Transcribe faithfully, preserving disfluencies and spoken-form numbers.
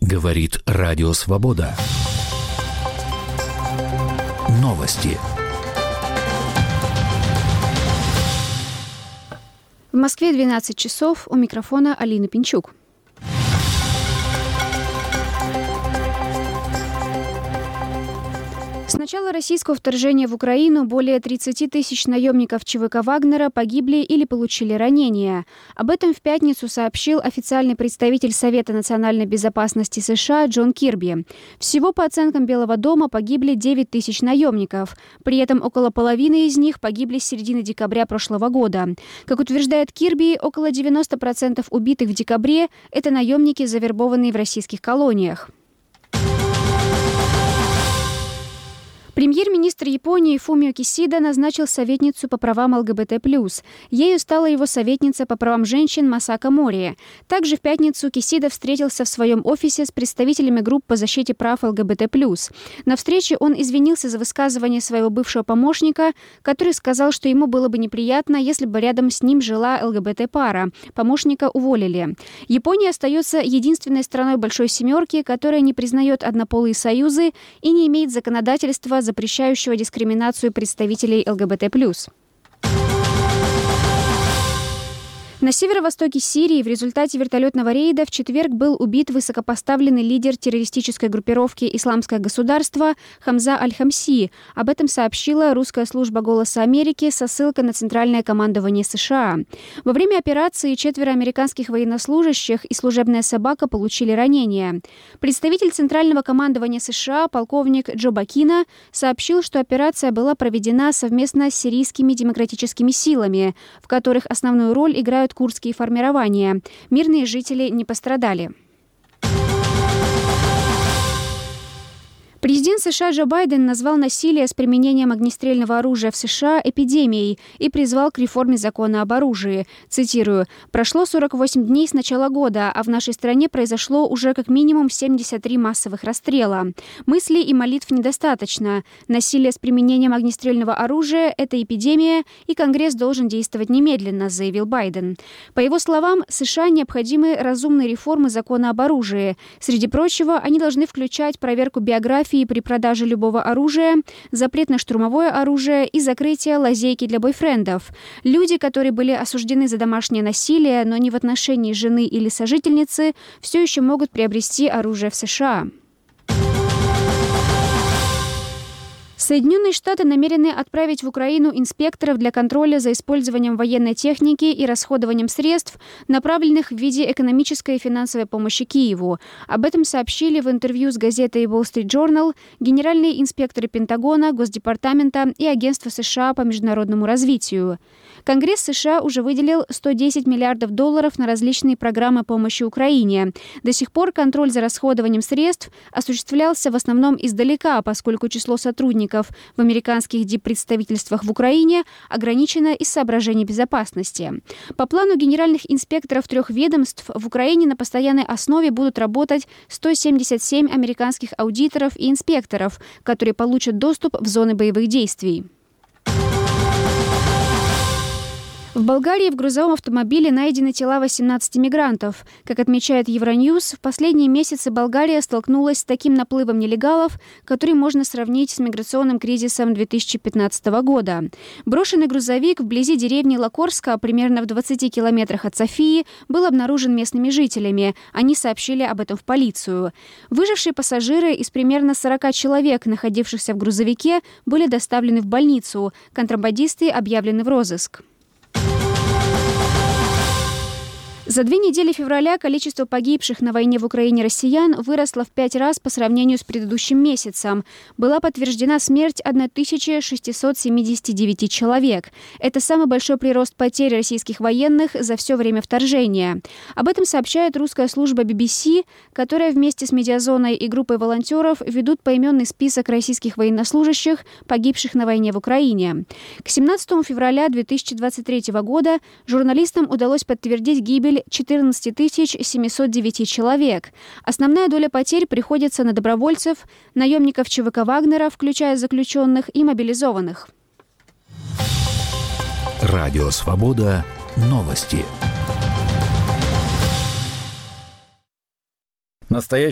Говорит Радио Свобода. Новости. В Москве двенадцать часов. У микрофона Алина Пинчук. С начала российского вторжения в Украину более тридцать тысяч наемников ЧВК Вагнера погибли или получили ранения. Об этом в пятницу сообщил официальный представитель Совета национальной безопасности США Джон Кирби. Всего, по оценкам Белого дома, погибли девять тысяч наемников. При этом около половины из них погибли с середины декабря прошлого года. Как утверждает Кирби, около девяносто процентов убитых в декабре – это наемники, завербованные в российских колониях. Премьер-министр Японии Фумио Кисида назначил советницу по правам ЛГБТ+. Ею стала его советница по правам женщин Масака Мори. Также в пятницу Кисида встретился в своем офисе с представителями групп по защите прав ЛГБТ+. На встрече он извинился за высказывание своего бывшего помощника, который сказал, что ему было бы неприятно, если бы рядом с ним жила ЛГБТ-пара. Помощника уволили. Япония остается единственной страной Большой Семерки, которая не признает однополые союзы и не имеет законодательства, запрещающего дискриминацию представителей ЛГБТ+. На северо-востоке Сирии в результате вертолетного рейда в четверг был убит высокопоставленный лидер террористической группировки «Исламское государство» Хамза Аль-Хамси. Об этом сообщила русская служба «Голоса Америки» со ссылкой на Центральное командование США. Во время операции четверо американских военнослужащих и служебная собака получили ранения. Представитель Центрального командования США, полковник Джо Бакина, сообщил, что операция была проведена совместно с сирийскими демократическими силами, в которых основную роль играют курдские формирования. Мирные жители не пострадали. Президент США Джо Байден назвал насилие с применением огнестрельного оружия в США эпидемией и призвал к реформе закона об оружии. Цитирую: «Прошло сорок восемь дней с начала года, а в нашей стране произошло уже как минимум семьдесят три массовых расстрела. Мыслей и молитв недостаточно. Насилие с применением огнестрельного оружия – это эпидемия, и Конгресс должен действовать немедленно», заявил Байден. По его словам, США необходимы разумные реформы закона об оружии. Среди прочего, они должны включать проверку биографии при продаже любого оружия, запрет на штурмовое оружие и закрытие лазейки для бойфрендов. Люди, которые были осуждены за домашнее насилие, но не в отношении жены или сожительницы, все еще могут приобрести оружие в США. Соединенные Штаты намерены отправить в Украину инспекторов для контроля за использованием военной техники и расходованием средств, направленных в виде экономической и финансовой помощи Киеву. Об этом сообщили в интервью с газетой Wall Street Journal генеральные инспекторы Пентагона, Госдепартамента и Агентства США по международному развитию. Конгресс США уже выделил сто десять миллиардов долларов на различные программы помощи Украине. До сих пор контроль за расходованием средств осуществлялся в основном издалека, поскольку число сотрудников в американских диппредставительствах в Украине ограничено из соображений безопасности. По плану генеральных инспекторов трех ведомств в Украине на постоянной основе будут работать сто семьдесят семь американских аудиторов и инспекторов, которые получат доступ в зоны боевых действий. В Болгарии в грузовом автомобиле найдены тела восемнадцати мигрантов. Как отмечает Евроньюз, в последние месяцы Болгария столкнулась с таким наплывом нелегалов, который можно сравнить с миграционным кризисом две тысячи пятнадцатого года. Брошенный грузовик вблизи деревни Лакорска, примерно в двадцати километрах от Софии, был обнаружен местными жителями. Они сообщили об этом в полицию. Выжившие пассажиры из примерно сорока человек, находившихся в грузовике, были доставлены в больницу. Контрабандисты объявлены в розыск. За две недели февраля количество погибших на войне в Украине россиян выросло в пять раз по сравнению с предыдущим месяцем. Была подтверждена смерть тысяча шестьсот семьдесят девять человек. Это самый большой прирост потерь российских военных за все время вторжения. Об этом сообщает русская служба би би си, которая вместе с Медиазоной и группой волонтеров ведут поименный список российских военнослужащих, погибших на войне в Украине. К семнадцатому февраля две тысячи двадцать третьего года журналистам удалось подтвердить гибель четырнадцать тысяч семьсот девять человек. Основная доля потерь приходится на добровольцев, наемников ЧВК Вагнера, включая заключенных и мобилизованных. Радио Свобода. Новости. Настоящий